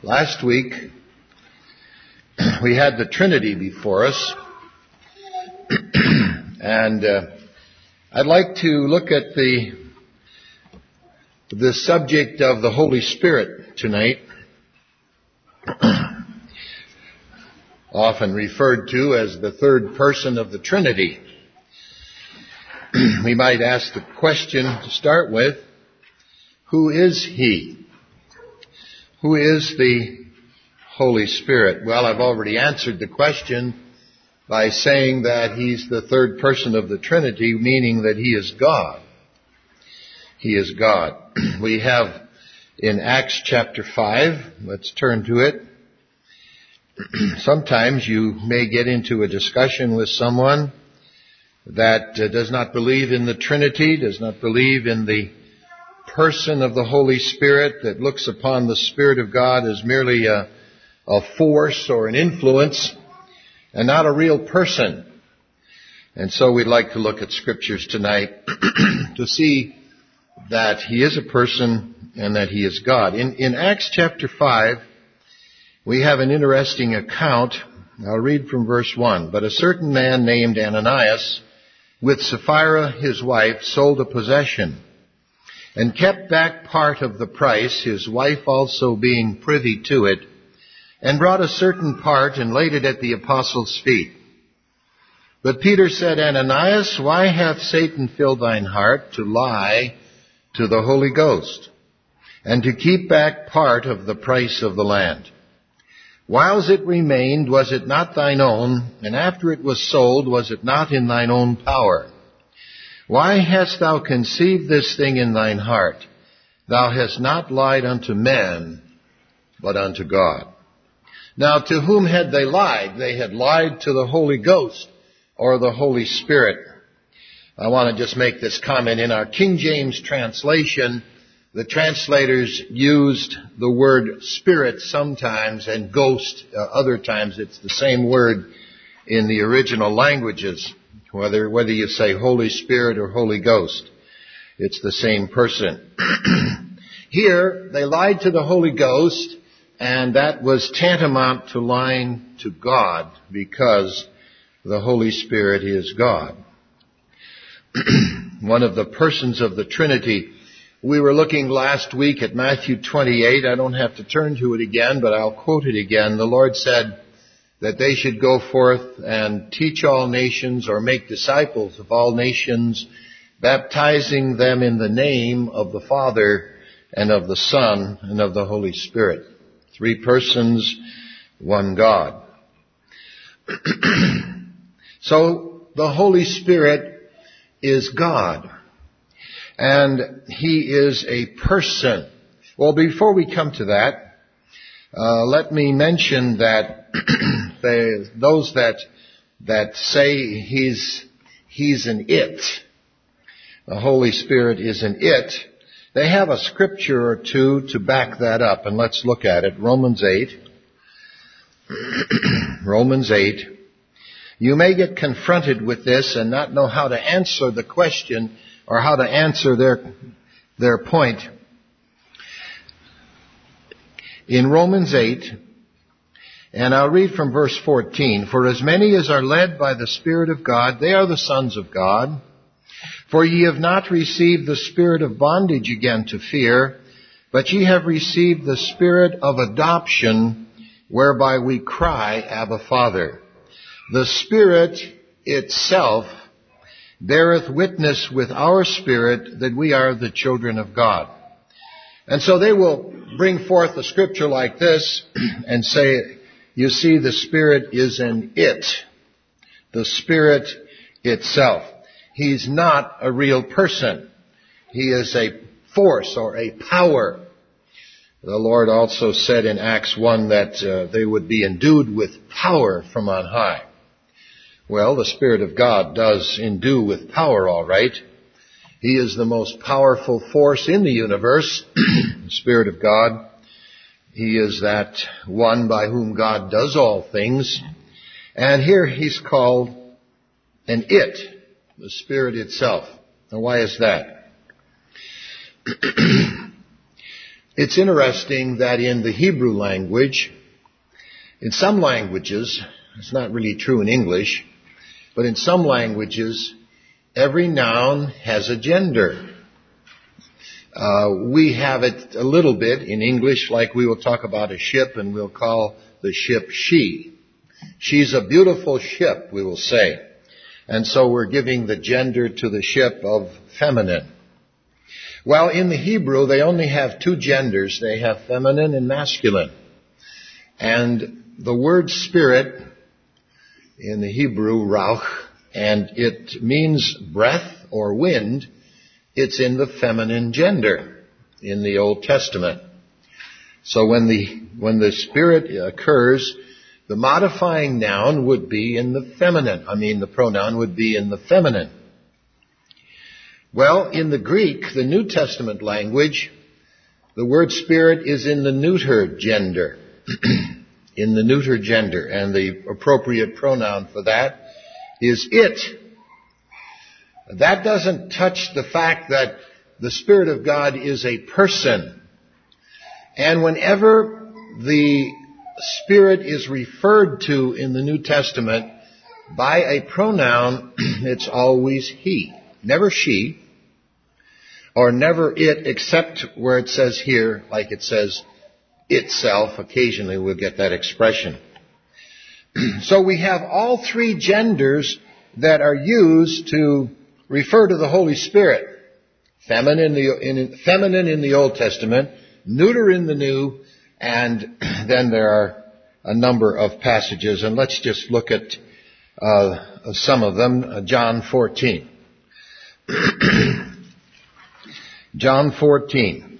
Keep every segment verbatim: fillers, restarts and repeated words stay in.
Last week, we had the Trinity before us, and uh, I'd like to look at the the subject of the Holy Spirit tonight, often referred to as the third person of the Trinity. We might ask the question to start with, who is He? Who is the Holy Spirit? Well, I've already answered the question by saying that He's the third person of the Trinity, meaning that He is God. He is God. We have in Acts chapter five, let's turn to it. Sometimes you may get into a discussion with someone that uh, does not believe in the Trinity, does not believe in the person of the Holy Spirit, that looks upon the Spirit of God as merely a, a force or an influence and not a real person. And so we'd like to look at scriptures tonight to see that He is a person and that He is God. In, in Acts chapter five, we have an interesting account. I'll read from verse one. But a certain man named Ananias, with Sapphira his wife, sold a possession, and kept back part of the price, his wife also being privy to it, and brought a certain part and laid it at the apostles' feet. But Peter said, Ananias, why hath Satan filled thine heart to lie to the Holy Ghost, and to keep back part of the price of the land? Whiles it remained, was it not thine own? And after it was sold, was it not in thine own power? Why hast thou conceived this thing in thine heart? Thou hast not lied unto men, but unto God. Now, to whom had they lied? They had lied to the Holy Ghost or the Holy Spirit. I want to just make this comment. In our King James translation, the translators used the word spirit sometimes and ghost uh, other times. It's the same word in the original languages. Whether whether you say Holy Spirit or Holy Ghost, it's the same person. Here, they lied to the Holy Ghost, and that was tantamount to lying to God, because the Holy Spirit is God. One of the persons of the Trinity. We were looking last week at Matthew twenty-eight. I don't have to turn to it again, but I'll quote it again. The Lord said that they should go forth and teach all nations, or make disciples of all nations, baptizing them in the name of the Father and of the Son and of the Holy Spirit. Three persons, one God. So the Holy Spirit is God, and He is a person. Well, before we come to that, Uh, let me mention that they, those that that say he's he's an it, the Holy Spirit is an it, they have a scripture or two to back that up, and let's look at it. Romans eight. Romans eight. You may get confronted with this and not know how to answer the question or how to answer their their point. In Romans eight, and I'll read from verse fourteen, For as many as are led by the Spirit of God, they are the sons of God. For ye have not received the spirit of bondage again to fear, but ye have received the Spirit of adoption, whereby we cry, Abba, Father. The Spirit itself beareth witness with our spirit that we are the children of God. And so they will bring forth a scripture like this and say, you see, the Spirit is an it. The Spirit itself. He's not a real person. He is a force or a power. The Lord also said in Acts one that uh, they would be endued with power from on high. Well, the Spirit of God does endue with power, all right. He is the most powerful force in the universe, the Spirit of God. He is that one by whom God does all things. And here He's called an it, the Spirit itself. Now why is that? It's interesting that in the Hebrew language, in some languages, it's not really true in English, but in some languages, every noun has a gender. Uh, we have it a little bit in English, like we will talk about a ship and we'll call the ship she. She's a beautiful ship, we will say. And so we're giving the gender to the ship of feminine. Well, in the Hebrew, they only have two genders. They have feminine and masculine. And the word spirit in the Hebrew, rauch, and it means breath or wind. It's in the feminine gender in the Old Testament. So when the, when the Spirit occurs, the modifying noun would be in the feminine. I mean, the pronoun would be in the feminine. Well, in the Greek, the New Testament language, the word Spirit is in the neuter gender. In the neuter gender. And the appropriate pronoun for that is it. That doesn't touch the fact that the Spirit of God is a person. And whenever the Spirit is referred to in the New Testament by a pronoun, it's always he. Never she. Or never it, except where it says here, like it says itself. Occasionally we'll get that expression. So we have all three genders that are used to refer to the Holy Spirit. Feminine in the, in, feminine in the Old Testament, neuter in the New, and then there are a number of passages. And let's just look at uh, some of them. Uh, John fourteen. John fourteen,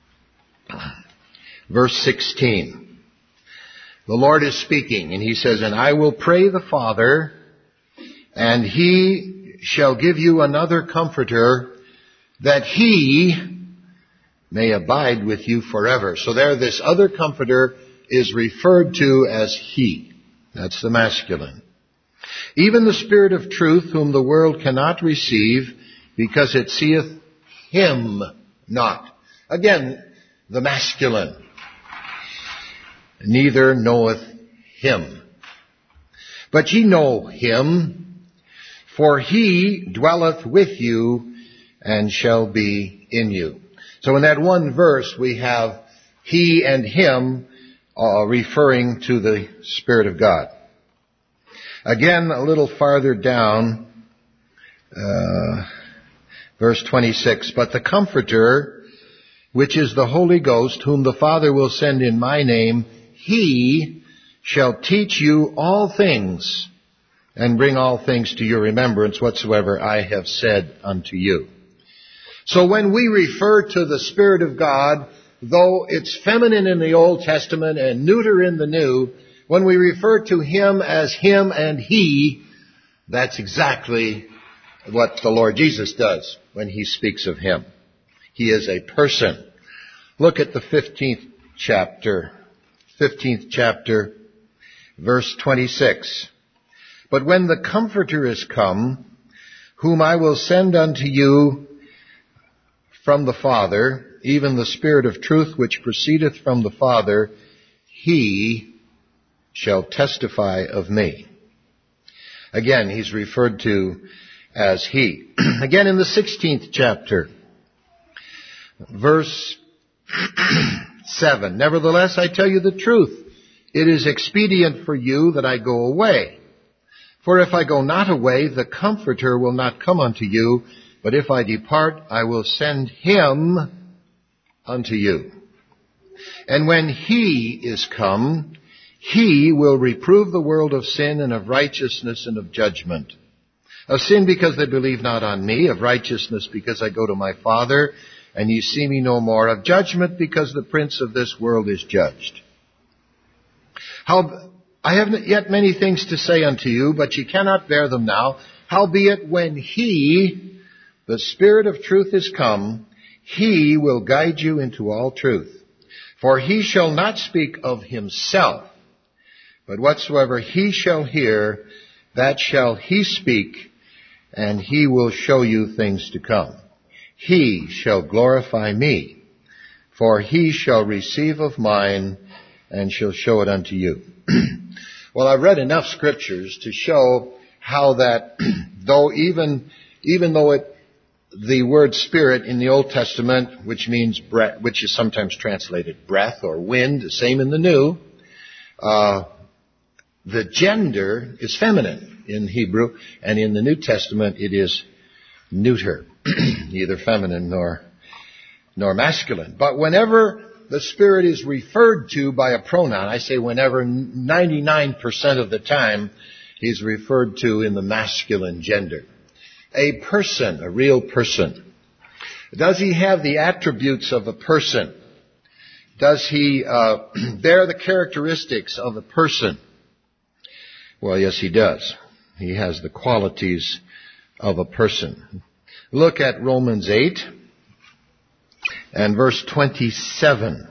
verse sixteen. The Lord is speaking, and He says, "And I will pray the Father, and He shall give you another comforter, that He may abide with you forever." So there, this other comforter is referred to as He. That's the masculine. "Even the Spirit of truth, whom the world cannot receive, because it seeth Him not." Again, the masculine. "Neither knoweth Him. But ye know Him, for He dwelleth with you and shall be in you." So in that one verse we have He and Him uh, referring to the Spirit of God. Again, a little farther down, uh, verse twenty-six, "But the Comforter, which is the Holy Ghost, whom the Father will send in my name, He shall teach you all things, and bring all things to your remembrance whatsoever I have said unto you." So when we refer to the Spirit of God, though it's feminine in the Old Testament and neuter in the New, when we refer to Him as Him and He, that's exactly what the Lord Jesus does when He speaks of Him. He is a person. Look at the fifteenth chapter, fifteenth chapter, verse twenty-six. "But when the Comforter is come, whom I will send unto you from the Father, even the Spirit of truth which proceedeth from the Father, He shall testify of me." Again, He's referred to as He. Again in the sixteenth chapter, verse seven. "Nevertheless, I tell you the truth. It is expedient for you that I go away. For if I go not away, the Comforter will not come unto you. But if I depart, I will send Him unto you. And when He is come, He will reprove the world of sin and of righteousness and of judgment. Of sin, because they believe not on me. Of righteousness, because I go to my Father, and ye see me no more. Of judgment, because the prince of this world is judged. How, I have yet many things to say unto you, but ye cannot bear them now. Howbeit, when He, the Spirit of truth, is come, He will guide you into all truth. For He shall not speak of Himself, but whatsoever He shall hear, that shall He speak, and He will show you things to come. He shall glorify me, For he shall receive of mine and shall show it unto you. Well, I've read enough scriptures to show how that though even, even though it, the word spirit in the Old Testament, which means breath, which is sometimes translated breath or wind, the same in the New, uh, the gender is feminine in Hebrew, and in the New Testament it is neuter, neither feminine nor nor masculine. But whenever the Spirit is referred to by a pronoun, I say whenever, ninety-nine percent of the time, he's referred to in the masculine gender. A person, a real person. Does he have the attributes of a person? Does he uh, bear the characteristics of a person? Well, yes, he does. He has the qualities of a person. Look at Romans eight and verse twenty-seven.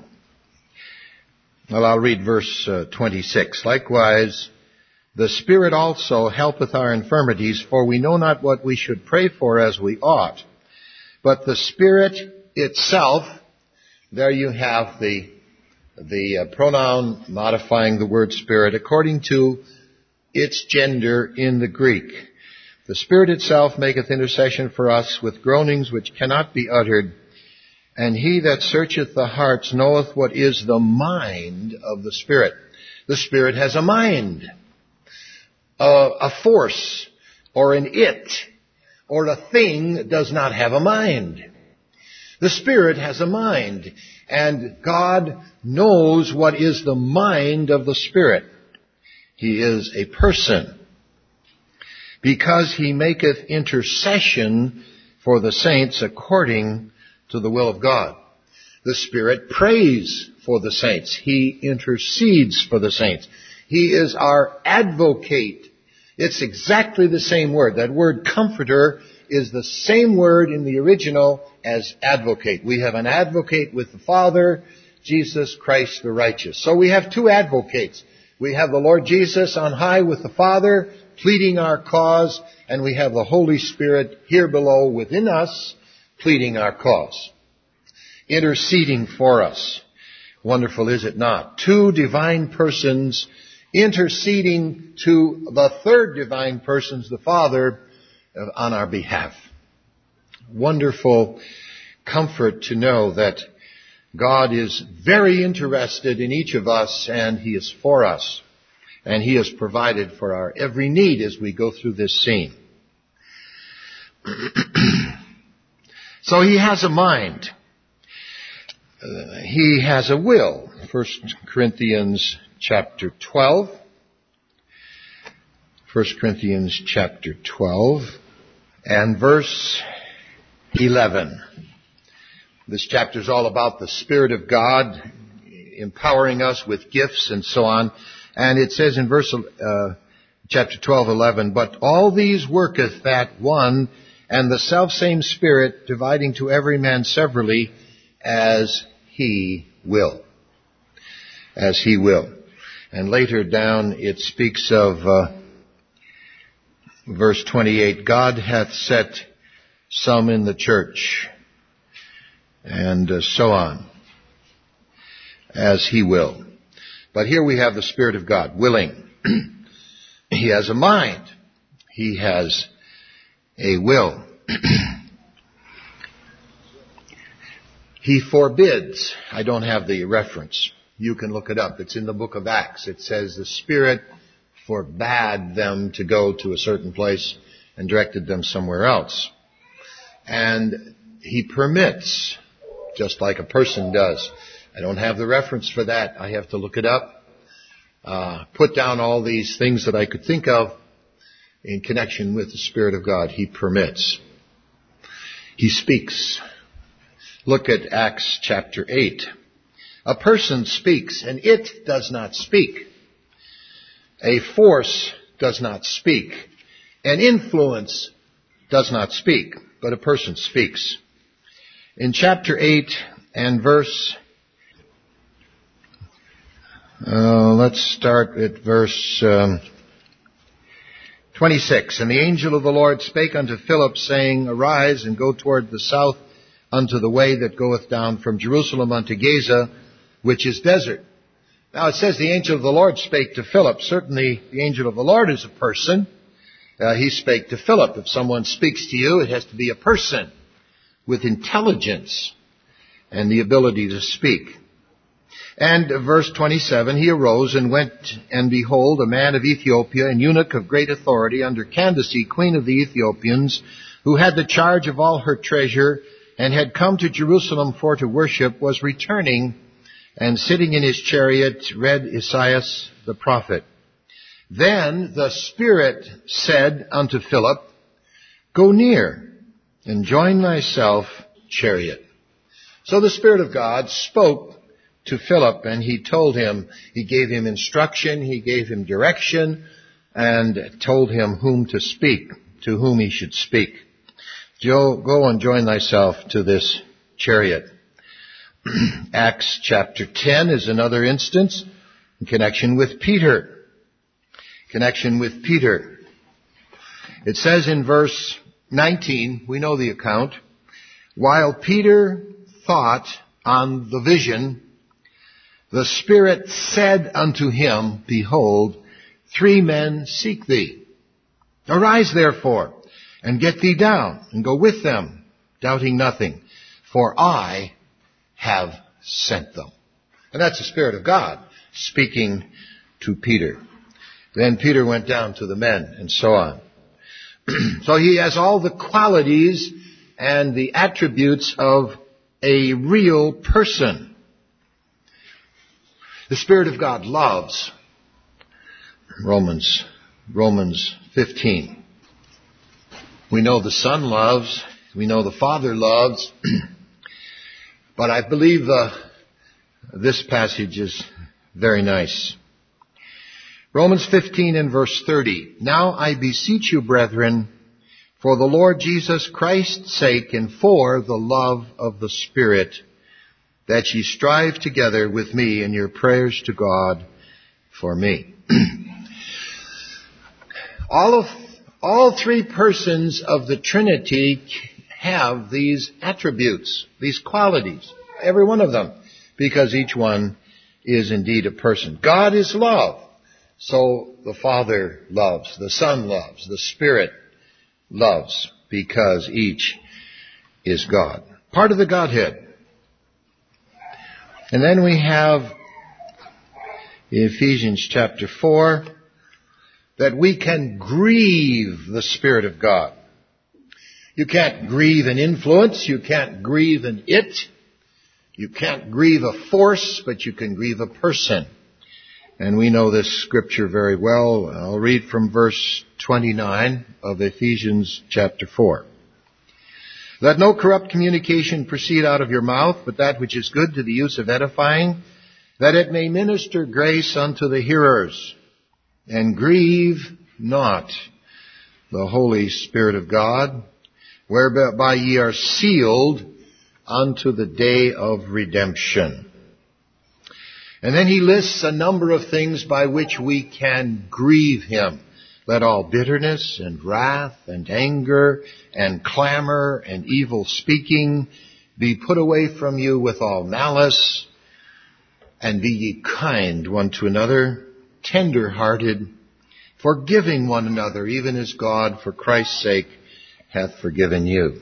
Well, I'll read verse uh, twenty-six. Likewise, the Spirit also helpeth our infirmities, for we know not what we should pray for as we ought. But the Spirit itself, there you have the the uh, pronoun modifying the word Spirit according to its gender in the Greek. The Spirit itself maketh intercession for us with groanings which cannot be uttered. And he that searcheth the hearts knoweth what is the mind of the Spirit. The Spirit has a mind, a, a force, or an it, or a thing does not have a mind. The Spirit has a mind, and God knows what is the mind of the Spirit. He is a person, because he maketh intercession for the saints according to the will of God. The Spirit prays for the saints. He intercedes for the saints. He is our advocate. It's exactly the same word. That word comforter is the same word in the original as advocate. We have an advocate with the Father, Jesus Christ the righteous. So we have two advocates. We have the Lord Jesus on high with the Father, pleading our cause, and we have the Holy Spirit here below within us, pleading our cause, interceding for us. Wonderful, is it not? Two divine persons interceding to the third divine person, the Father, on our behalf. Wonderful comfort to know that God is very interested in each of us, and He is for us, and He has provided for our every need as we go through this scene. So He has a mind. Uh, he has a will. First Corinthians chapter twelve. First Corinthians chapter twelve and verse eleven. This chapter is all about the Spirit of God empowering us with gifts and so on. And it says in verse uh, chapter twelve, eleven, but all these worketh that one and the selfsame Spirit, dividing to every man severally as He will. As He will. And later down it speaks of uh, verse twenty-eight, God hath set some in the church, and uh, so on, as He will. But here we have the Spirit of God, willing. He has a mind. He has a will. He forbids. I don't have the reference. You can look it up. It's in the book of Acts. It says the Spirit forbade them to go to a certain place and directed them somewhere else. And He permits, just like a person does. I don't have the reference for that. I have to look it up. Uh, put down all these things that I could think of in connection with the Spirit of God. He permits. He speaks. Look at Acts chapter eight. A person speaks, and it does not speak. A force does not speak. An influence does not speak, but a person speaks. In chapter eight and verse, uh, let's start at verse um, twenty-six. And the angel of the Lord spake unto Philip, saying, Arise and go toward the south unto the way that goeth down from Jerusalem unto Gaza, which is desert. Now it says the angel of the Lord spake to Philip. Certainly the angel of the Lord is a person. Uh, he spake to Philip. If someone speaks to you, it has to be a person with intelligence and the ability to speak. And uh, verse twenty-seven, he arose and went, and behold, a man of Ethiopia, an eunuch of great authority under Candace, queen of the Ethiopians, who had the charge of all her treasure, and had come to Jerusalem for to worship, was returning, and sitting in his chariot, read Esaias the prophet. Then the Spirit said unto Philip, Go near, and join thyself chariot. So the Spirit of God spoke to Philip, and he told him, he gave him instruction, he gave him direction, and told him whom to speak, to whom he should speak. Go, go and join thyself to this chariot. Acts chapter ten is another instance in connection with Peter. Connection with Peter. It says in verse nineteen, we know the account, while Peter thought on the vision, the Spirit said unto him, Behold, three men seek thee. Arise therefore, and get thee down, and go with them, doubting nothing, for I have sent them. And that's the Spirit of God speaking to Peter. Then Peter went down to the men, and so on. So he has all the qualities and the attributes of a real person. The Spirit of God loves. Romans, Romans fifteen. We know the Son loves. We know the Father loves. But I believe uh, this passage is very nice. Romans fifteen and verse thirty. Now I beseech you, brethren, for the Lord Jesus Christ's sake and for the love of the Spirit, that ye strive together with me in your prayers to God for me. all of, all three persons of the Trinity have these attributes, these qualities, every one of them, because each one is indeed a person. God is love. So the Father loves, the Son loves, the Spirit loves, because each is God. Part of the Godhead. And then we have Ephesians chapter four, that we can grieve the Spirit of God. You can't grieve an influence, you can't grieve an it, you can't grieve a force, but you can grieve a person. And we know this scripture very well. I'll read from verse twenty-nine of Ephesians chapter four. Let no corrupt communication proceed out of your mouth, but that which is good to the use of edifying, that it may minister grace unto the hearers. And grieve not the Holy Spirit of God, whereby ye are sealed unto the day of redemption. And then he lists a number of things by which we can grieve him. Let all bitterness and wrath and anger and clamor and evil speaking be put away from you with all malice, and be ye kind one to another, tender-hearted, forgiving one another, even as God, for Christ's sake, hath forgiven you.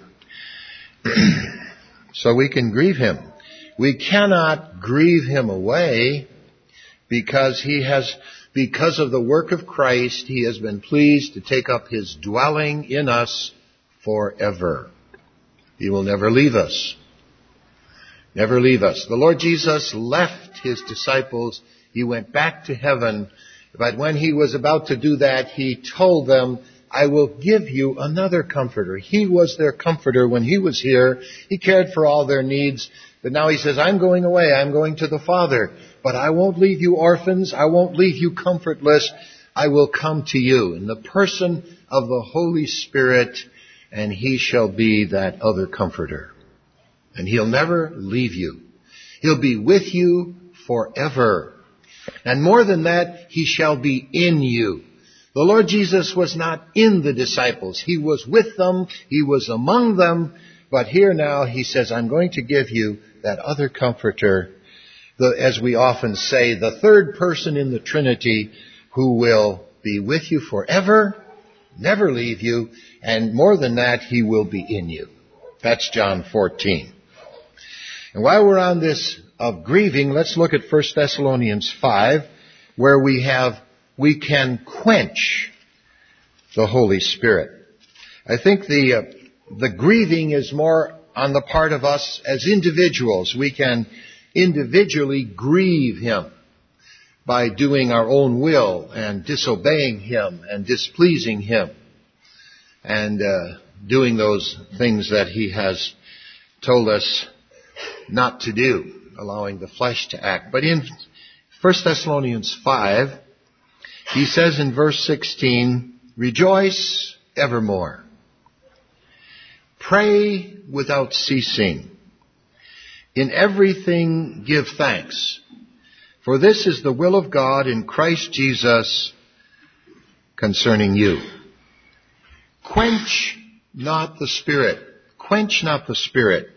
So we can grieve him. We cannot grieve him away, because he has, because of the work of Christ, he has been pleased to take up his dwelling in us forever. He will never leave us. Never leave us. The Lord Jesus left his disciples. He went back to heaven. But when he was about to do that, he told them, I will give you another comforter. He was their comforter when he was here. He cared for all their needs. But now he says, I'm going away. I'm going to the Father. But I won't leave you orphans. I won't leave you comfortless. I will come to you in the person of the Holy Spirit, and he shall be that other comforter. And he'll never leave you. He'll be with you forever. And more than that, he shall be in you. The Lord Jesus was not in the disciples. He was with them. He was among them. But here now he says, I'm going to give you that other comforter, the, as we often say, the third person in the Trinity who will be with you forever, never leave you, and more than that, he will be in you. That's John fourteen. And while we're on this of grieving, let's look at First Thessalonians five, where we have, we can quench the Holy Spirit. I think the, uh, the grieving is more on the part of us as individuals. We can individually grieve Him by doing our own will and disobeying Him and displeasing Him and uh, doing those things that He has told us not to do, allowing the flesh to act. But in First Thessalonians five, he says in verse sixteen, rejoice evermore. Pray without ceasing. In everything give thanks. For this is the will of God in Christ Jesus concerning you. Quench not the Spirit. Quench not the Spirit.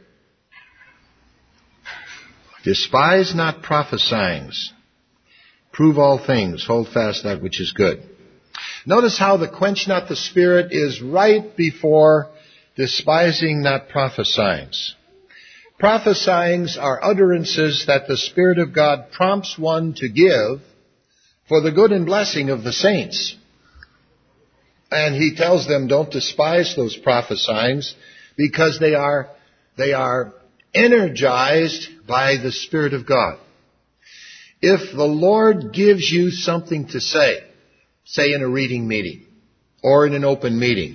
Despise not prophesying. Prove all things. Hold fast that which is good. Notice how the quench not the Spirit is right before despising not prophesying. Prophesying are utterances that the Spirit of God prompts one to give for the good and blessing of the saints. And He tells them, don't despise those prophesyings because they are, they are energized by the Spirit of God. If the Lord gives you something to say, say in a reading meeting, or in an open meeting,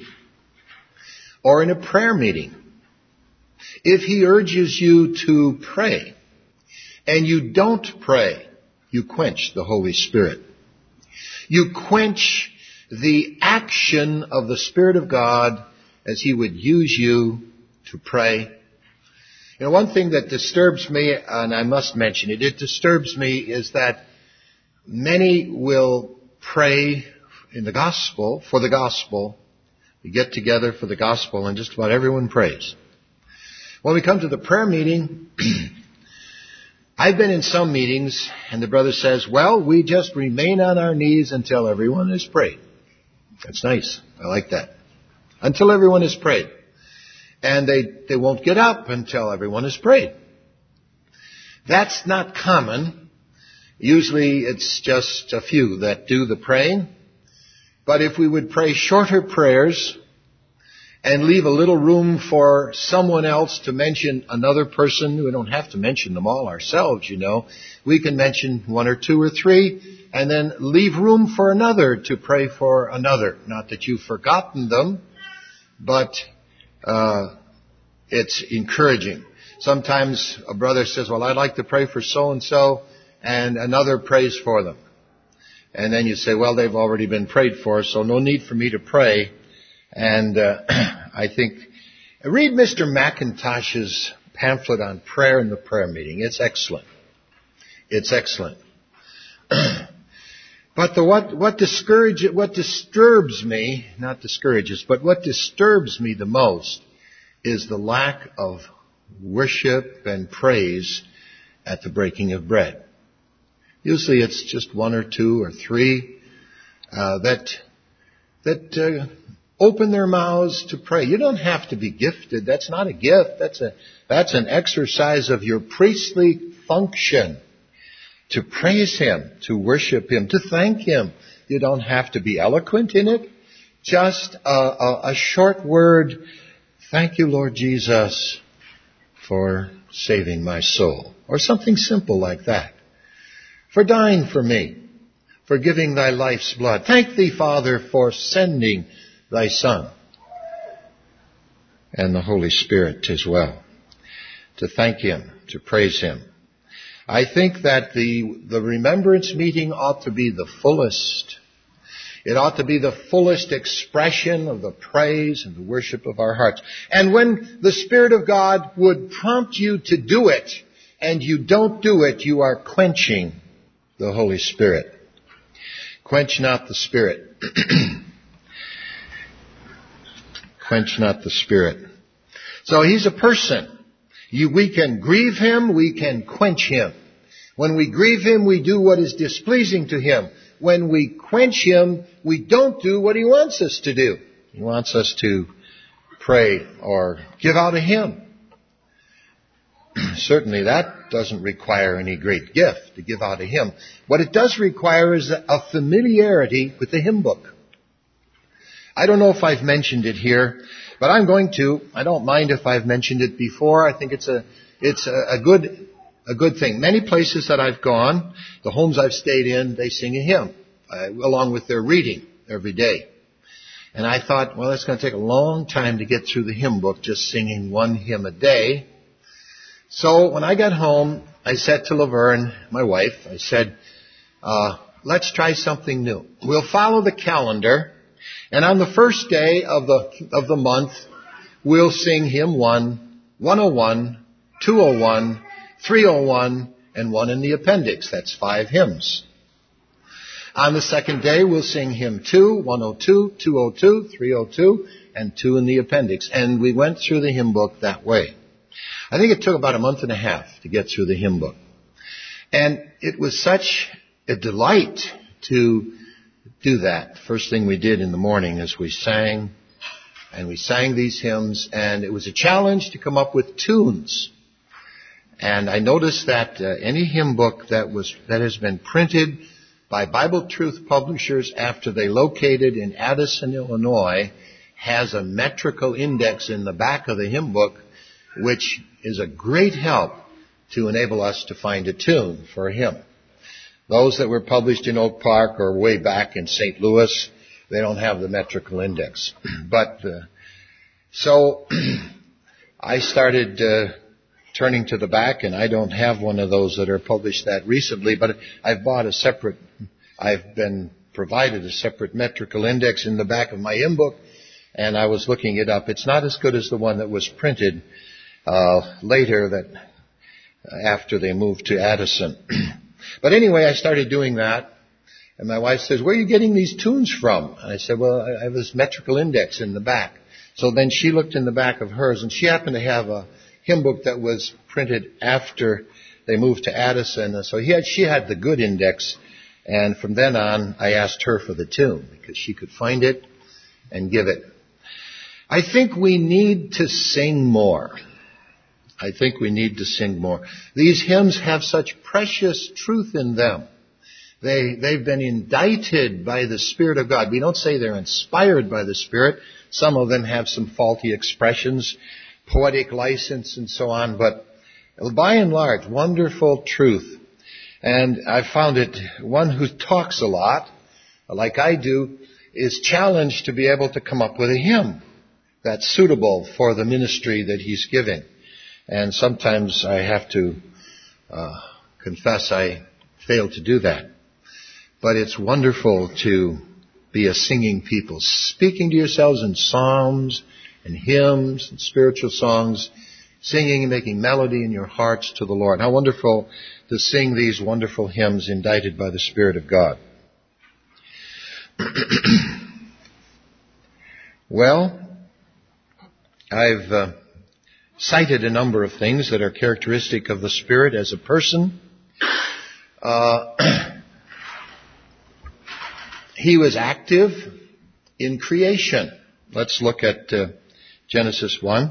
or in a prayer meeting, if He urges you to pray, and you don't pray, you quench the Holy Spirit. You quench the action of the Spirit of God as He would use you to pray. You know, one thing that disturbs me, and I must mention it, it disturbs me, is that many will pray in the gospel, for the gospel. We get together for the gospel and just about everyone prays. When we come to the prayer meeting, I've been in some meetings and the brother says, well, we just remain on our knees until everyone has prayed. That's nice. I like that. Until everyone has prayed. And they, they won't get up until everyone has prayed. That's not common. Usually it's just a few that do the praying. But if we would pray shorter prayers and leave a little room for someone else to mention another person, we don't have to mention them all ourselves, you know. We can mention one or two or three and then leave room for another to pray for another. Not that you've forgotten them, but uh it's encouraging. Sometimes a brother says, well, I'd like to pray for so-and-so, and another prays for them. And then you say, well, they've already been prayed for, so no need for me to pray. And uh, I think, read Mister McIntosh's pamphlet on prayer in the prayer meeting. It's excellent. It's excellent. But the, what, what discourages, what disturbs me, not discourages, but what disturbs me the most is the lack of worship and praise at the breaking of bread. Usually it's just one or two or three uh, that that uh, open their mouths to pray. You don't have to be gifted. That's not a gift. That's a that's an exercise of your priestly function to praise Him, to worship Him, to thank Him. You don't have to be eloquent in it. Just a, a, a short word. Thank you, Lord Jesus, for saving my soul. Or something simple like that. For dying for me. For giving thy life's blood. Thank thee, Father, for sending thy Son. And the Holy Spirit as well. To thank Him, to praise Him. I think that the, the remembrance meeting ought to be the fullest. It ought to be the fullest expression of the praise and the worship of our hearts. And when the Spirit of God would prompt you to do it, and you don't do it, you are quenching the Holy Spirit. Quench not the Spirit. Quench not the Spirit. So he's a person. You, we can grieve him, we can quench him. When we grieve him, we do what is displeasing to him. When we quench him, we don't do what he wants us to do. He wants us to pray or give out a hymn. Certainly that doesn't require any great gift to give out a hymn. What it does require is a familiarity with the hymn book. I don't know if I've mentioned it here, but I'm going to. I don't mind if I've mentioned it before. I think it's a it's a, a good a good thing. Many places that I've gone, the homes I've stayed in, they sing a hymn uh, along with their reading every day. And I thought, well, it's going to take a long time to get through the hymn book just singing one hymn a day. So when I got home, I said to Laverne, my wife, I said, uh, let's try something new. We'll follow the calendar, and on the first day of the of the month, we'll sing hymn one, one oh one, two oh one, three oh one, and one in the appendix. That's five hymns. On the second day, we'll sing hymn two, one oh two, two oh two, three oh two, and two in the appendix. And we went through the hymn book that way. I think it took about a month and a half to get through the hymn book. And it was such a delight to do that. First thing we did in the morning is we sang, and we sang these hymns, and it was a challenge to come up with tunes. And I noticed that uh, any hymn book that was that has been printed by Bible Truth Publishers after they located in Addison, Illinois, has a metrical index in the back of the hymn book, which is a great help to enable us to find a tune for a hymn. Those that were published in Oak Park or way back in Saint Louis, they don't have the metrical index. But uh, so I started uh, turning to the back, and I don't have one of those that are published that recently, but I've bought a separate, I've been provided a separate metrical index in the back of my hymn book, and I was looking it up. It's not as good as the one that was printed uh later, that after they moved to Addison. But anyway, I started doing that, and my wife says, where are you getting these tunes from? And I said, well, I have this metrical index in the back. So then she looked in the back of hers, and she happened to have a hymn book that was printed after they moved to Addison. And so he had, she had the good index, and from then on, I asked her for the tune, because she could find it and give it. I think we need to sing more. I think we need to sing more. These hymns have such precious truth in them. They, they've been indicted by the Spirit of God. We don't say they're inspired by the Spirit. Some of them have some faulty expressions, poetic license and so on, but by and large, wonderful truth. And I found it, one who talks a lot, like I do, is challenged to be able to come up with a hymn that's suitable for the ministry that he's giving. And sometimes I have to uh, confess I fail to do that. But it's wonderful to be a singing people, speaking to yourselves in psalms and hymns and spiritual songs, singing and making melody in your hearts to the Lord. How wonderful to sing these wonderful hymns indicted by the Spirit of God. Well, I've uh, cited a number of things that are characteristic of the Spirit as a person. Uh, he was active in creation. Let's look at uh, Genesis one.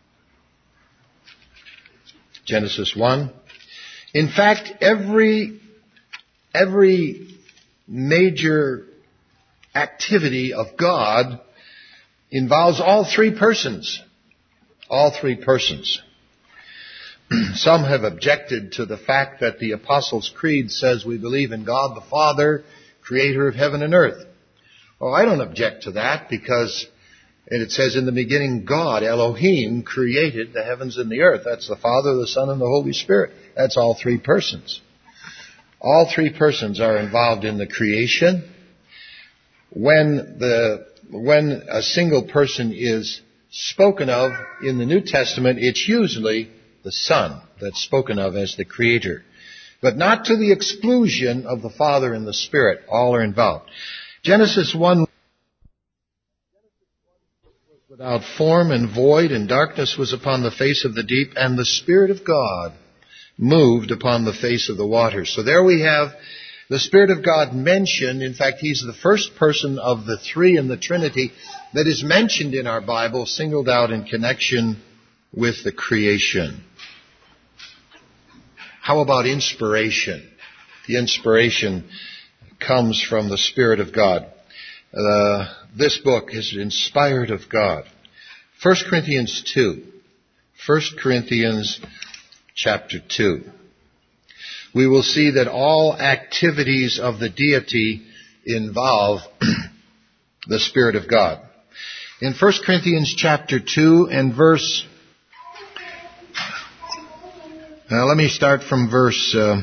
Genesis one. In fact, every every major activity of God involves all three persons. All three persons. Some have objected to the fact that the Apostles' Creed says we believe in God the Father, creator of heaven and earth. Well, I don't object to that, because it says in the beginning God, Elohim, created the heavens and the earth. That's the Father, the Son, and the Holy Spirit. That's all three persons. All three persons are involved in the creation. When the when a single person is spoken of in the New Testament, it's usually the Son that's spoken of as the Creator. But not to the exclusion of the Father and the Spirit. All are involved. Genesis one without form and void, and darkness was upon the face of the deep, and the Spirit of God moved upon the face of the waters. So there we have the Spirit of God mentioned. In fact, He's the first person of the three in the Trinity that is mentioned in our Bible, singled out in connection with the creation. How about inspiration? The inspiration comes from the Spirit of God. Uh, this book is inspired of God. First Corinthians two. First Corinthians chapter two. We will see that all activities of the deity involve the Spirit of God. In First Corinthians chapter two and verse, now let me start from verse uh,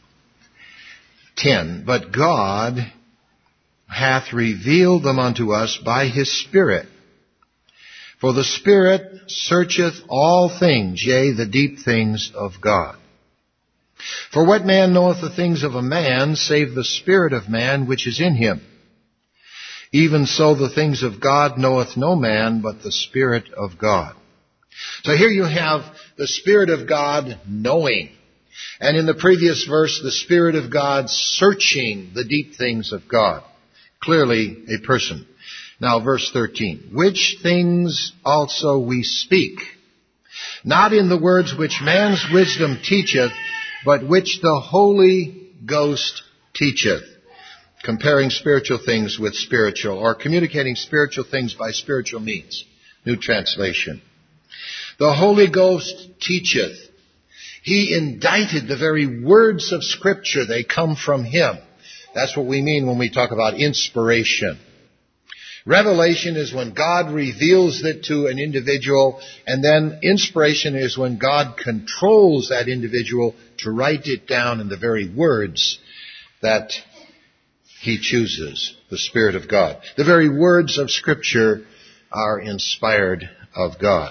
ten. But God hath revealed them unto us by His Spirit. For the Spirit searcheth all things, yea, the deep things of God. For what man knoweth the things of a man, save the spirit of man which is in him? Even so the things of God knoweth no man, but the Spirit of God. So here you have the Spirit of God knowing. And in the previous verse, the Spirit of God searching the deep things of God. Clearly a person. Now verse thirteen. Which things also we speak, not in the words which man's wisdom teacheth, but which the Holy Ghost teacheth, comparing spiritual things with spiritual, or communicating spiritual things by spiritual means. New translation. The Holy Ghost teacheth. He indited the very words of Scripture. They come from Him. That's what we mean when we talk about inspiration. Revelation is when God reveals it to an individual, and then inspiration is when God controls that individual to write it down in the very words that He chooses, the Spirit of God. The very words of Scripture are inspired of God.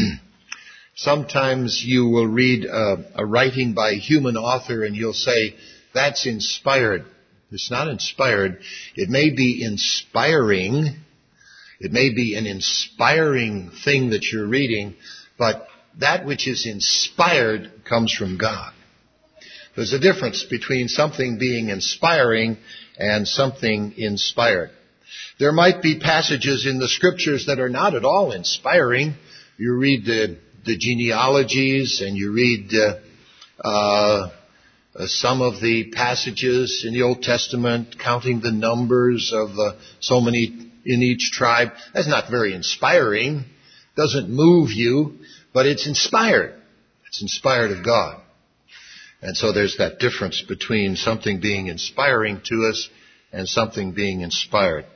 Sometimes you will read a, a writing by a human author and you'll say, that's inspired. It's not inspired. It may be inspiring. It may be an inspiring thing that you're reading, but that which is inspired comes from God. There's a difference between something being inspiring and something inspired. There might be passages in the Scriptures that are not at all inspiring. You read the, the genealogies and you read uh, uh, some of the passages in the Old Testament counting the numbers of uh, so many in each tribe. That's not very inspiring. Doesn't move you, but it's inspired. It's inspired of God. And so there's that difference between something being inspiring to us and something being inspired.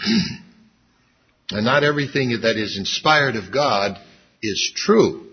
And not everything that is inspired of God is true.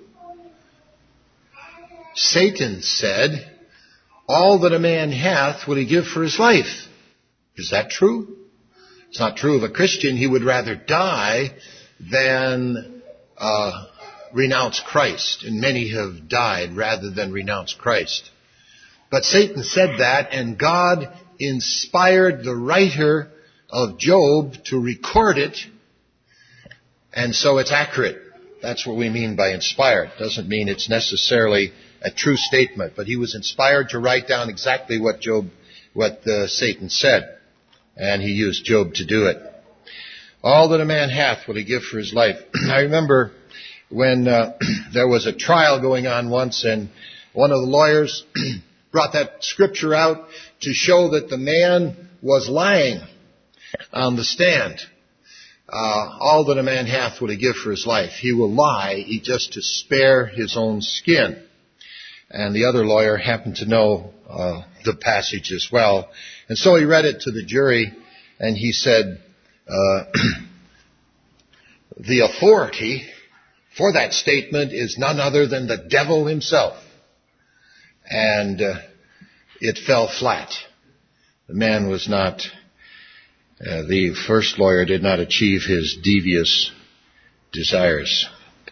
Satan said, all that a man hath will he give for his life. Is that true? It's not true of a Christian. He would rather die than uh, renounce Christ. And many have died rather than renounce Christ. But Satan said that, and God inspired the writer of Job to record it, and so it's accurate. That's what we mean by inspired. Doesn't mean it's necessarily a true statement, but he was inspired to write down exactly what Job, what uh, Satan said, and he used Job to do it. All that a man hath will he give for his life. I remember when uh, there was a trial going on once, and one of the lawyers brought that scripture out to show that the man was lying on the stand. Uh, all that a man hath will he give for his life. He will lie he just to spare his own skin. And the other lawyer happened to know uh, the passage as well. And so he read it to the jury, and he said, uh, the authority for that statement is none other than the devil himself. And uh, it fell flat. The man was not, uh, the first lawyer did not achieve his devious desires.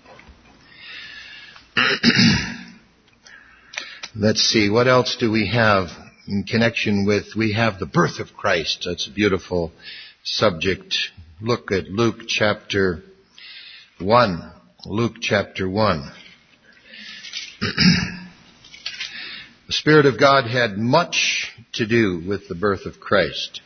Let's see, what else do we have in connection with, we have the birth of Christ. That's a beautiful subject. Look at Luke chapter one. Luke chapter one. The Spirit of God had much to do with the birth of Christ.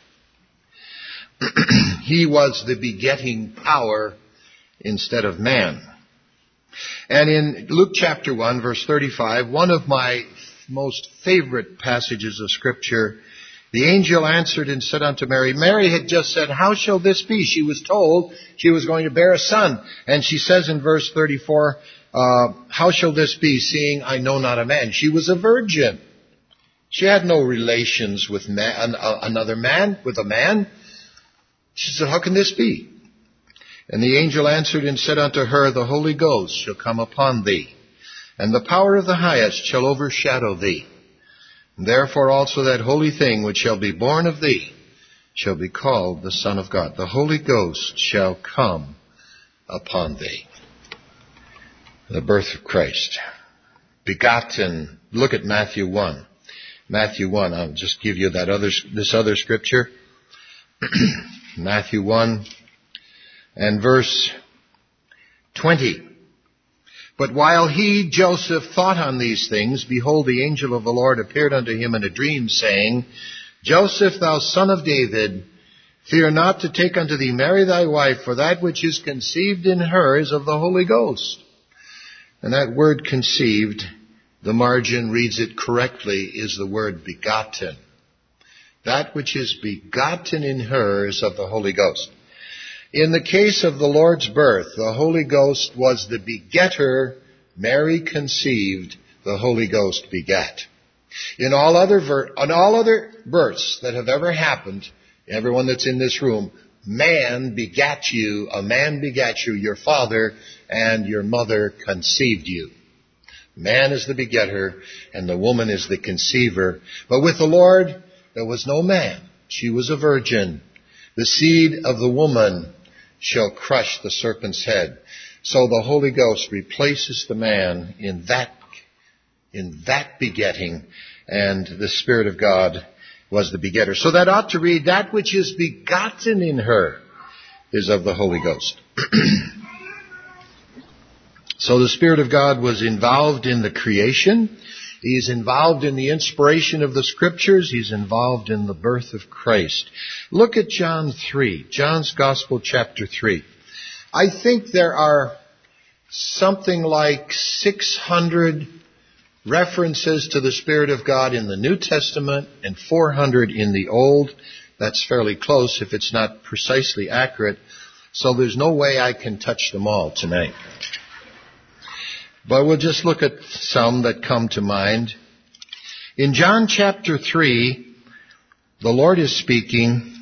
He was the begetting power instead of man. And in Luke chapter one, verse thirty-five, one of my most favorite passages of Scripture, the angel answered and said unto Mary, Mary had just said, how shall this be? She was told she was going to bear a son. And she says in verse thirty-four, uh, how shall this be, seeing I know not a man? She was a virgin. She had no relations with man, uh, another man, with a man. She said, how can this be? And the angel answered and said unto her, the Holy Ghost shall come upon thee, and the power of the highest shall overshadow thee. And therefore also that holy thing which shall be born of thee shall be called the Son of God. The Holy Ghost shall come upon thee. The birth of Christ. Begotten. Look at Matthew one. Matthew one. I'll just give you that other, this other scripture. Matthew one and verse twenty. But while he, Joseph, thought on these things, behold, the angel of the Lord appeared unto him in a dream, saying, Joseph, thou son of David, fear not to take unto thee Mary thy wife, for that which is conceived in her is of the Holy Ghost. And that word conceived, the margin reads it correctly, is the word begotten. That which is begotten in her is of the Holy Ghost. In the case of the Lord's birth, the Holy Ghost was the begetter. Mary conceived, the Holy Ghost begat. In all other ver- on all other births that have ever happened, everyone that's in this room, man begat you, a man begat you, your father and your mother conceived you. Man is the begetter and the woman is the conceiver. But with the Lord, there was no man. She was a virgin. The seed of the woman shall crush the serpent's head. So the Holy Ghost replaces the man in that, in that begetting, and the Spirit of God was the begetter. So that ought to read, that which is begotten in her is of the Holy Ghost. So the Spirit of God was involved in the creation. He's involved in the inspiration of the Scriptures. He's involved in the birth of Christ. Look at John three, John's Gospel chapter three. I think there are something like six hundred references to the Spirit of God in the New Testament and four hundred in the Old. That's fairly close if it's not precisely accurate. So there's no way I can touch them all tonight. But we'll just look at some that come to mind. In John chapter three, the Lord is speaking,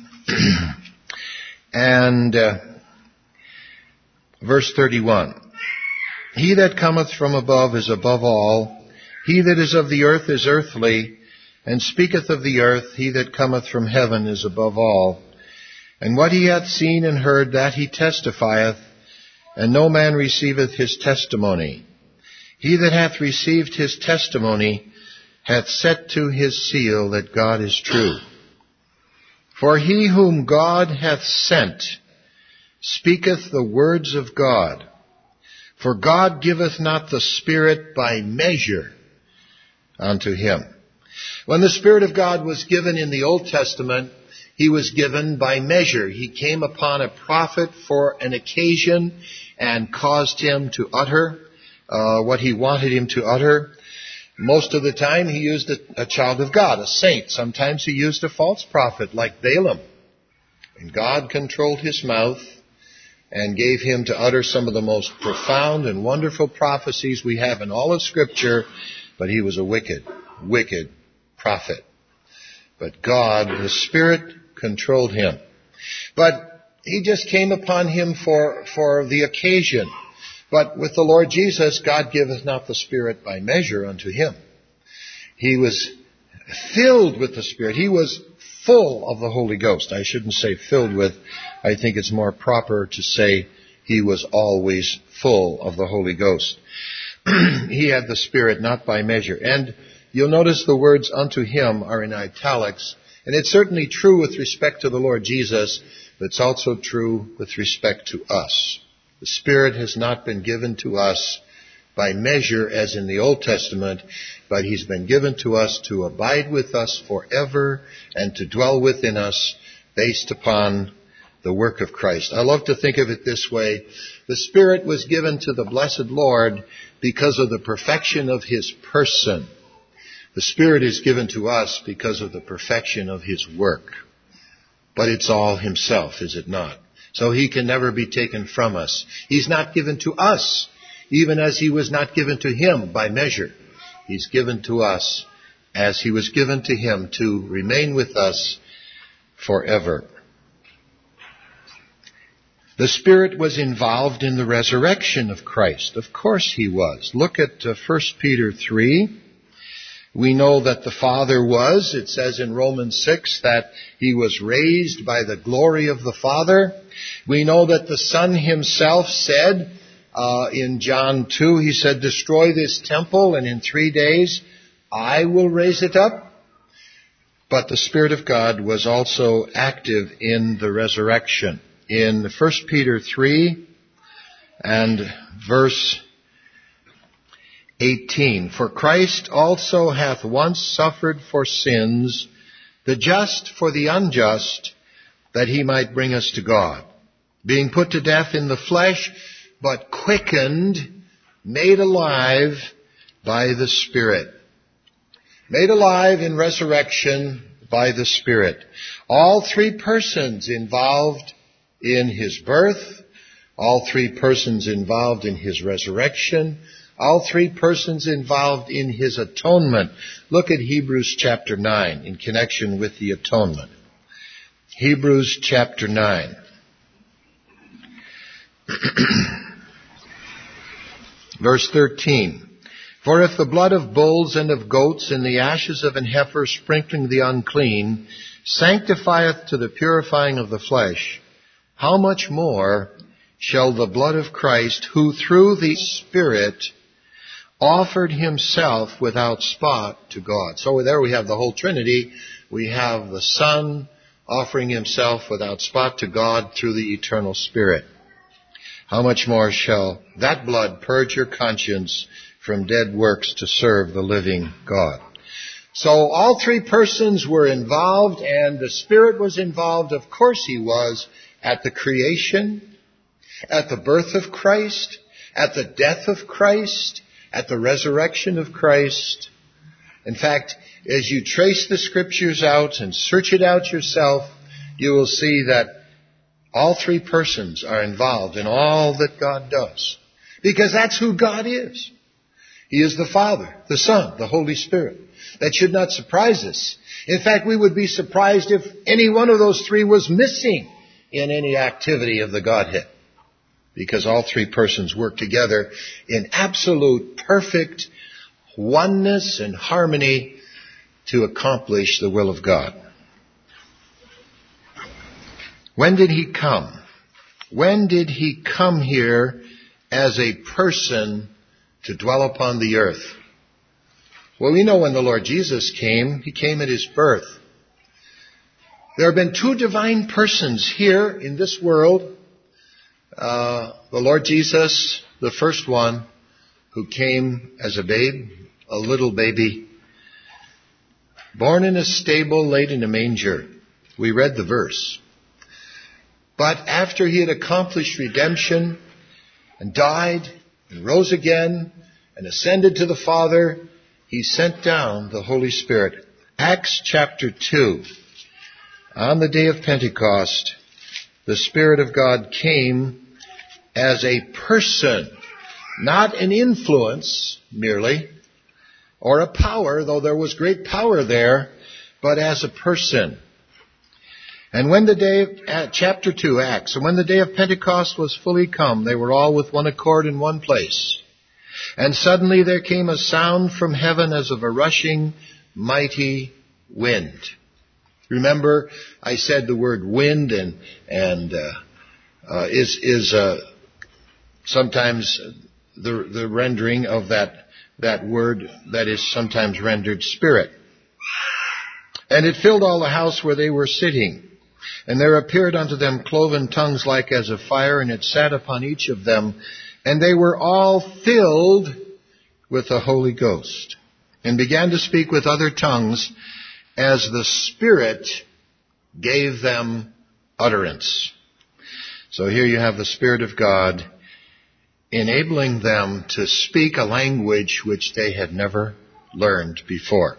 and uh, verse thirty-one, He that cometh from above is above all. He that is of the earth is earthly, and speaketh of the earth. He that cometh from heaven is above all. And what he hath seen and heard, that he testifieth, and no man receiveth his testimony. He that hath received his testimony hath set to his seal that God is true. For he whom God hath sent speaketh the words of God. For God giveth not the Spirit by measure unto him. When the Spirit of God was given in the Old Testament, He was given by measure. He came upon a prophet for an occasion and caused him to utter Uh, what he wanted him to utter. Most of the time he used a, a child of God, a saint. Sometimes he used a false prophet like Balaam. And God controlled his mouth and gave him to utter some of the most profound and wonderful prophecies we have in all of Scripture, but he was a wicked, wicked prophet. But God, the Spirit, controlled him. But he just came upon him for, for the occasion. But with the Lord Jesus, God giveth not the Spirit by measure unto him. He was filled with the Spirit. He was full of the Holy Ghost. I shouldn't say filled with. I think it's more proper to say he was always full of the Holy Ghost. He had the Spirit not by measure. And you'll notice the words unto him are in italics. And it's certainly true with respect to the Lord Jesus, but it's also true with respect to us. The Spirit has not been given to us by measure as in the Old Testament, but He's been given to us to abide with us forever and to dwell within us based upon the work of Christ. I love to think of it this way. The Spirit was given to the blessed Lord because of the perfection of His person. The Spirit is given to us because of the perfection of His work. But it's all Himself, is it not? So He can never be taken from us. He's not given to us, even as He was not given to Him by measure. He's given to us as He was given to Him to remain with us forever. The Spirit was involved in the resurrection of Christ. Of course He was. Look at uh, First Peter three. We know that the Father was, it says in Romans six, that He was raised by the glory of the Father. We know that the Son Himself said uh, in John two, He said, destroy this temple and in three days I will raise it up. But the Spirit of God was also active in the resurrection. In First Peter three and verse eighteen, for Christ also hath once suffered for sins, the just for the unjust, that He might bring us to God, being put to death in the flesh, but quickened, made alive by the Spirit. Made alive in resurrection by the Spirit. All three persons involved in His birth, all three persons involved in His resurrection, all three persons involved in His atonement. Look at Hebrews chapter nine in connection with the atonement. Hebrews chapter nine. Verse thirteen. For if the blood of bulls and of goats and the ashes of an heifer sprinkling the unclean sanctifieth to the purifying of the flesh, how much more shall the blood of Christ, who through the Spirit offered Himself without spot to God. So there we have the whole Trinity. We have the Son offering Himself without spot to God through the eternal Spirit. How much more shall that blood purge your conscience from dead works to serve the living God? So all three persons were involved, and the Spirit was involved. Of course He was, at the creation, at the birth of Christ, at the death of Christ, at the resurrection of Christ. In fact, as you trace the Scriptures out and search it out yourself, you will see that all three persons are involved in all that God does. Because that's who God is. He is the Father, the Son, the Holy Spirit. That should not surprise us. In fact, we would be surprised if any one of those three was missing in any activity of the Godhead. Because all three persons work together in absolute, perfect oneness and harmony to accomplish the will of God. When did He come? When did He come here as a person to dwell upon the earth? Well, we know when the Lord Jesus came, He came at His birth. There have been two divine persons here in this world. Uh, the Lord Jesus, the first one, who came as a babe, a little baby, born in a stable, laid in a manger. We read the verse. But after He had accomplished redemption and died and rose again and ascended to the Father, He sent down the Holy Spirit. Acts chapter two. On the day of Pentecost, the Spirit of God came as a person, not an influence merely, or a power, though there was great power there, but as a person. And when the day, of, chapter two, Acts, and when the day of Pentecost was fully come, they were all with one accord in one place. And suddenly there came a sound from heaven as of a rushing, mighty wind. Remember, I said the word wind and and uh, uh, is is uh, sometimes the the rendering of that that word that is sometimes rendered spirit. And it filled all the house where they were sitting. And there appeared unto them cloven tongues like as of fire, and it sat upon each of them. And they were all filled with the Holy Ghost, and began to speak with other tongues as the Spirit gave them utterance. So here you have the Spirit of God enabling them to speak a language which they had never learned before.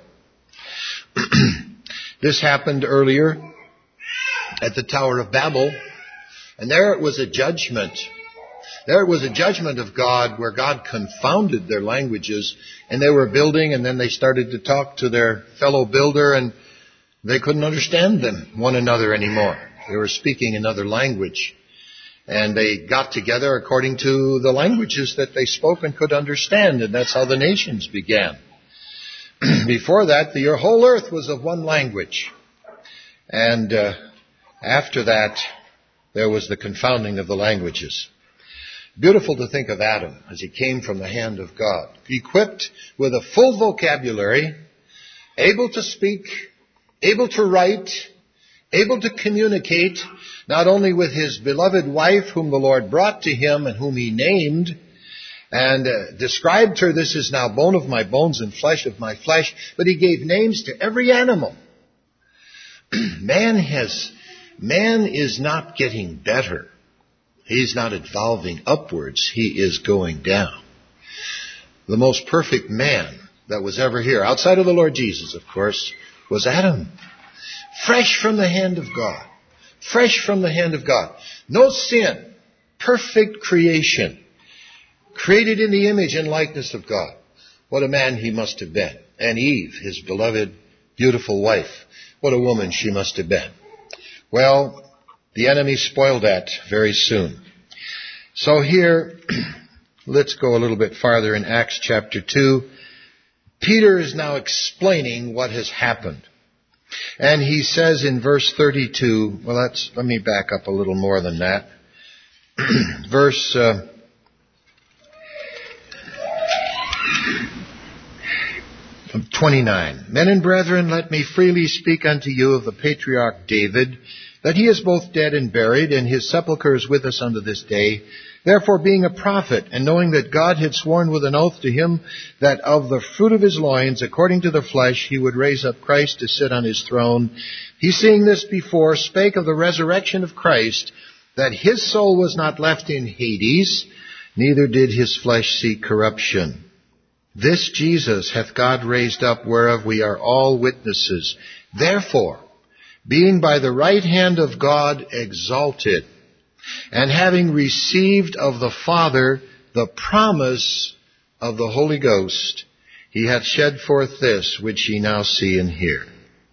This happened earlier at the Tower of Babel, and there it was a judgment. There it was a judgment of God where God confounded their languages, and they were building, and then they started to talk to their fellow builder, and they couldn't understand them, one another anymore. They were speaking another language. And they got together according to the languages that they spoke and could understand, and that's how the nations began. Before that, the whole earth was of one language. And uh, after that, there was the confounding of the languages. Beautiful to think of Adam as he came from the hand of God, equipped with a full vocabulary, able to speak, able to write, able to communicate, not only with his beloved wife, whom the Lord brought to him and whom he named, and uh, described her, this is now bone of my bones and flesh of my flesh, but he gave names to every animal. Man has, man is not getting better. He's not evolving upwards. He is going down. The most perfect man that was ever here, outside of the Lord Jesus, of course, was Adam. Fresh from the hand of God. Fresh from the hand of God. No sin. Perfect creation. Created in the image and likeness of God. What a man he must have been. And Eve, his beloved, beautiful wife. What a woman she must have been. Well, the enemy spoiled that very soon. So here, let's go a little bit farther in Acts chapter two. Peter is now explaining what has happened. And he says in verse thirty-two, well, let's, let me back up a little more than that. Verse uh, twenty-nine. Men and brethren, let me freely speak unto you of the patriarch David, that he is both dead and buried, and his sepulchre is with us unto this day. Therefore, being a prophet, and knowing that God had sworn with an oath to him that of the fruit of his loins, according to the flesh, he would raise up Christ to sit on his throne, he, seeing this before, spake of the resurrection of Christ, that his soul was not left in Hades, neither did his flesh see corruption. This Jesus hath God raised up, whereof we are all witnesses. Therefore, being by the right hand of God exalted, and having received of the Father the promise of the Holy Ghost, he hath shed forth this which ye now see and hear.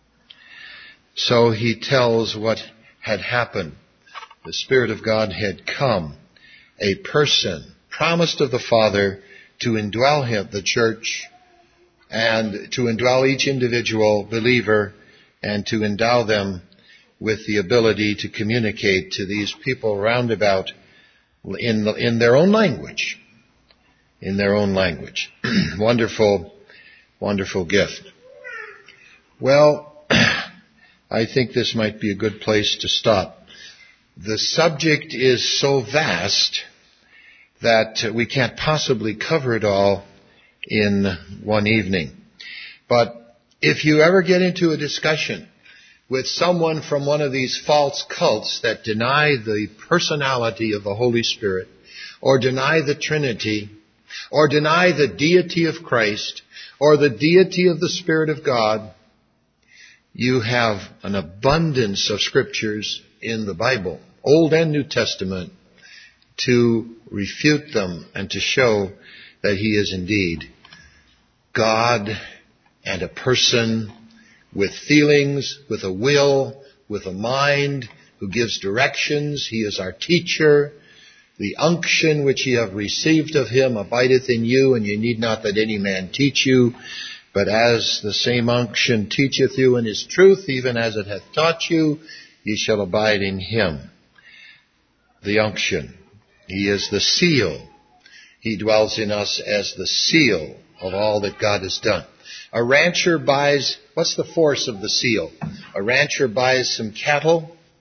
So he tells what had happened. The Spirit of God had come, a person promised of the Father to indwell him, the church, and to indwell each individual believer, and to endow them with the ability to communicate to these people round about in, in their own language. In their own language. Wonderful, wonderful gift. Well, I think this might be a good place to stop. The subject is so vast that we can't possibly cover it all in one evening. But if you ever get into a discussion with someone from one of these false cults that deny the personality of the Holy Spirit, or deny the Trinity, or deny the deity of Christ, or the deity of the Spirit of God, you have an abundance of scriptures in the Bible, Old and New Testament, to refute them and to show that He is indeed God and a person with feelings, with a will, with a mind, who gives directions. He is our teacher. The unction which ye have received of Him abideth in you, and ye need not that any man teach you. But as the same unction teacheth you in His truth, even as it hath taught you, ye shall abide in Him. The unction. He is the seal. He dwells in us as the seal of all that God has done. A rancher buys, what's the force of the seal? A rancher buys some cattle,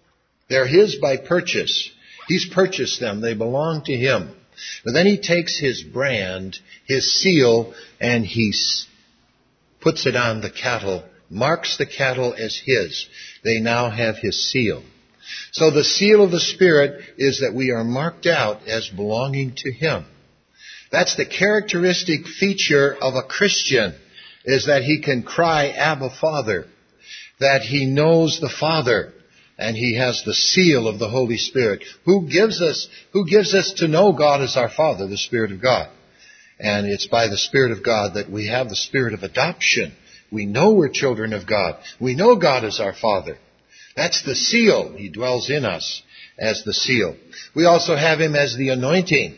They're His by purchase. He's purchased them. They belong to Him. But then He takes His brand, His seal, and He puts it on the cattle, marks the cattle as His. They now have His seal. So the seal of the Spirit is that we are marked out as belonging to Him. That's the characteristic feature of a Christian, is that he can cry, Abba, Father, that he knows the Father, and he has the seal of the Holy Spirit. Who gives us, who gives us to know God as our Father? The Spirit of God. And it's by the Spirit of God that we have the spirit of adoption. We know we're children of God. We know God is our Father. That's the seal. He dwells in us as the seal. We also have Him as the anointing,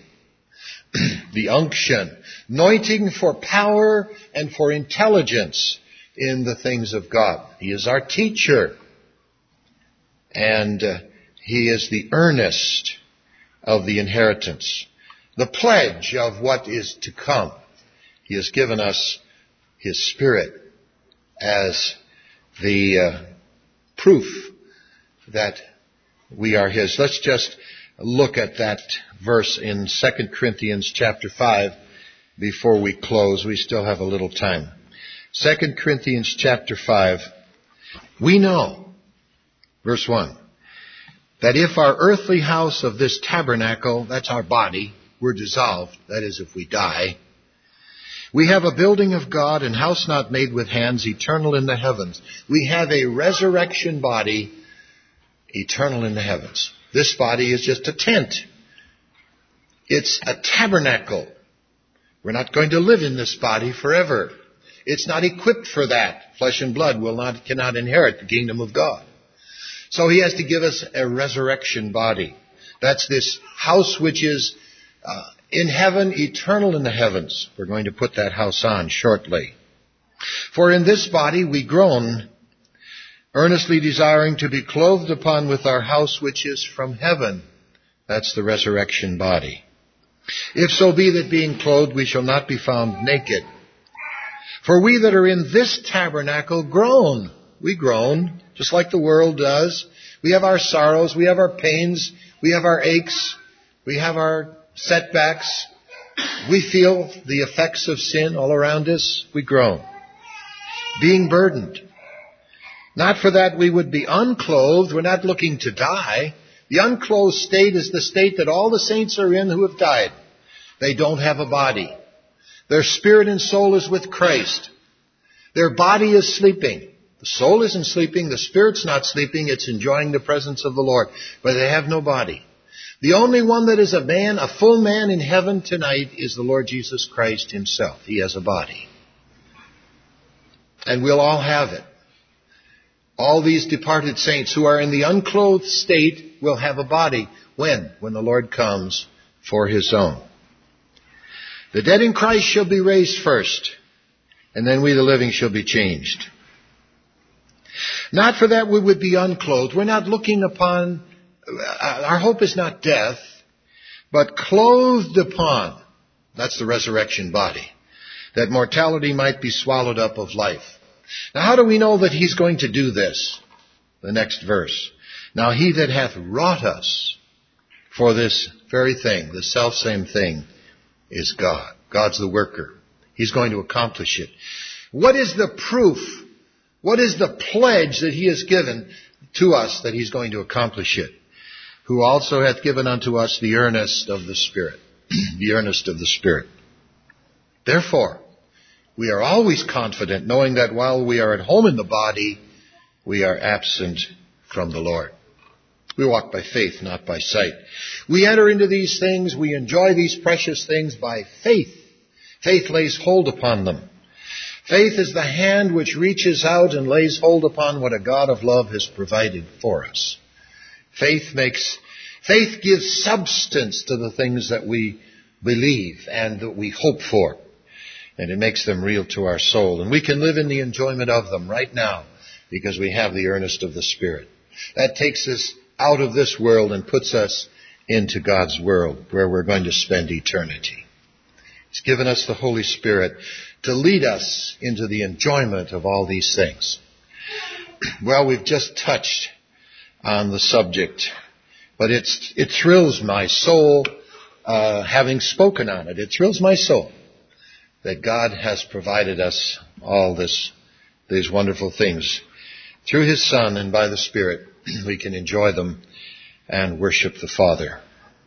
the unction, anointing for power and for intelligence in the things of God. He is our teacher, and uh, He is the earnest of the inheritance, the pledge of what is to come. He has given us His Spirit as the uh, proof that we are His. Let's just look at that verse in Second Corinthians chapter five before we close. We still have a little time. Second Corinthians chapter five. We know, verse one, that if our earthly house of this tabernacle, that's our body, were dissolved, that is, if we die, we have a building of God, and house not made with hands, eternal in the heavens. We have a resurrection body, eternal in the heavens. This body is just a tent. It's a tabernacle. We're not going to live in this body forever. It's not equipped for that. Flesh and blood will not, cannot inherit the kingdom of God. So He has to give us a resurrection body. That's this house which is uh, in heaven, eternal in the heavens. We're going to put that house on shortly. For in this body we groan, earnestly desiring to be clothed upon with our house which is from heaven. That's the resurrection body. If so be that being clothed we shall not be found naked. For we that are in this tabernacle groan. We groan, just like the world does. We have our sorrows, we have our pains, we have our aches, we have our setbacks. We feel the effects of sin all around us. We groan. Being burdened. Not for that we would be unclothed. We're not looking to die. The unclothed state is the state that all the saints are in who have died. They don't have a body. Their spirit and soul is with Christ. Their body is sleeping. The soul isn't sleeping. The spirit's not sleeping. It's enjoying the presence of the Lord. But they have no body. The only one that is a man, a full man in heaven tonight, is the Lord Jesus Christ Himself. He has a body. And we'll all have it. All these departed saints who are in the unclothed state will have a body. When? When the Lord comes for His own. The dead in Christ shall be raised first, and then we the living shall be changed. Not for that we would be unclothed. We're not looking upon, our hope is not death, but clothed upon. That's the resurrection body. That mortality might be swallowed up of life. Now how do we know that He's going to do this? The next verse. Now He that hath wrought us for this very thing, the selfsame thing, is God. God's the worker. He's going to accomplish it. What is the proof? What is the pledge that He has given to us that He's going to accomplish it? Who also hath given unto us the earnest of the Spirit. The earnest of the Spirit. Therefore, we are always confident, knowing that while we are at home in the body, we are absent from the Lord. We walk by faith, not by sight. We enter into these things, we enjoy these precious things by faith. Faith lays hold upon them. Faith is the hand which reaches out and lays hold upon what a God of love has provided for us. Faith makes, faith gives substance to the things that we believe and that we hope for. And it makes them real to our soul. And we can live in the enjoyment of them right now because we have the earnest of the Spirit. That takes us out of this world and puts us into God's world where we're going to spend eternity. He's given us the Holy Spirit to lead us into the enjoyment of all these things. Well, we've just touched on the subject. But it's, it thrills my soul, uh, having spoken on it. It thrills my soul that God has provided us all this, these wonderful things. Through His Son and by the Spirit, we can enjoy them and worship the Father.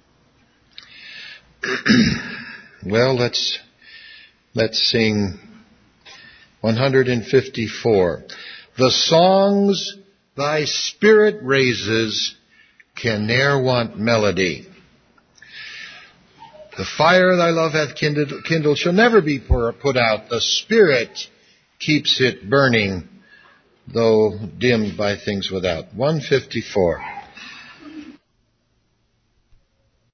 Well, let's, let's sing one hundred fifty-four. The songs thy Spirit raises can ne'er want melody. The fire thy love hath kindled, kindled shall never be put out. The Spirit keeps it burning, though dimmed by things without. one fifty-four.